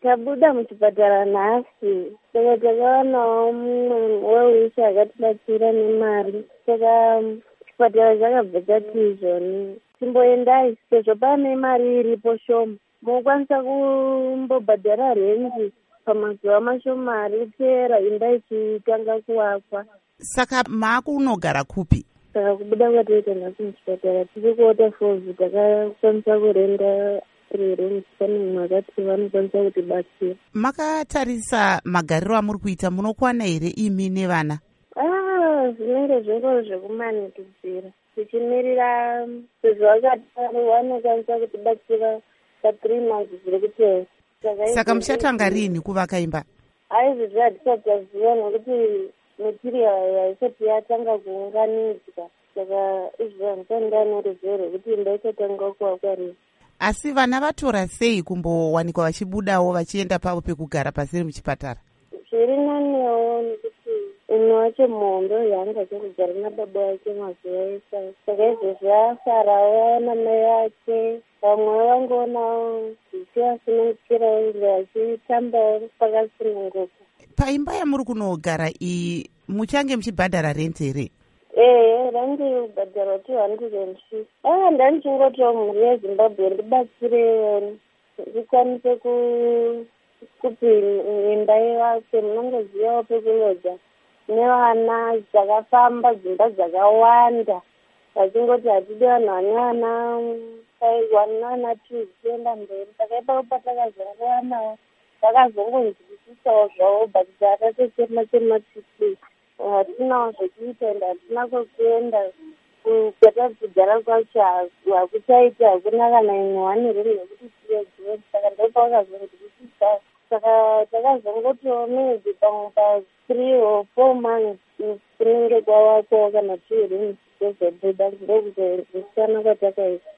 Tabuda muchipatara nhasi, saka takawanawo mumwe weusi akatibatsira nemari. Saka chipatara chakabva chati izvoni chimboendai sezvo pane mari iripo shoma, mokwanisa kumbobhadhara renji pamazuva mashomari kupera imba ichitanga kuvakwa. Saka maakunogara kupi? Saka kubuda kwatoita nhasi muchipatara tiri kuota fozi takakwanisa kurenda rerenti pane mwakati vanokwanisa kutibatsira. Makatarisa magariro amuri kuita, munokwana here imi nevana? Zvinenge zvingoro zvekumanikidzira tichimirira sezvo vakati vanokwanisa kutibatsira pa3 months zviri kupera. Saka muchatanga rini kuvaka imba? Izvi hatisati taziva nokuti material haisati yatanga kuunganidzwa, saka izvi handisati ndane ruzivo rwekuti imba ichatanga kuvakwa rini. Asi vana vatora sei kumbowanikwa vachibudawo vachienda pavo pekugara pasiri muchipatara? Zviri nanewo nekuti umwe wacho mhondo yaanga achingogara nababa vake mazuva ese, saka izvozvi asarawo namai ake. Vamwe vangoonawo zvichivasunungukirawo vachitambawo pakasununguka. Paimba yamuri kunogara iyi muchange muchibhadhara renti here? Renti kubhadhara 250. Ndanichingotoo mhuri yeZimbabwe ndibatsire ndikwanise kuti imba ivakwe. Munongozivawo pekulodza nevana dzakafamba, dzimba dzakawanda, vachingoti hatidi vanhu vane vana 1 nana 2 kuenda mberi. Saka ipapo patakazongowanawo vakazongonzwisisawo zvavo but atatechema tiki hatinawo zvekuita ende hatina kwekuenda. Kwatadzigara kwacho hakuchaiti, hakuna kana imwe wani ruri yekuti tiyedziwe. Saka ndopavakazonzwisisa. Saka takazongotiwo maybe pamwe pa3 or 4 months kunenge kwavakwawo kana 2 rooms zvozobuda ndokuzonzwisana kwatakaita.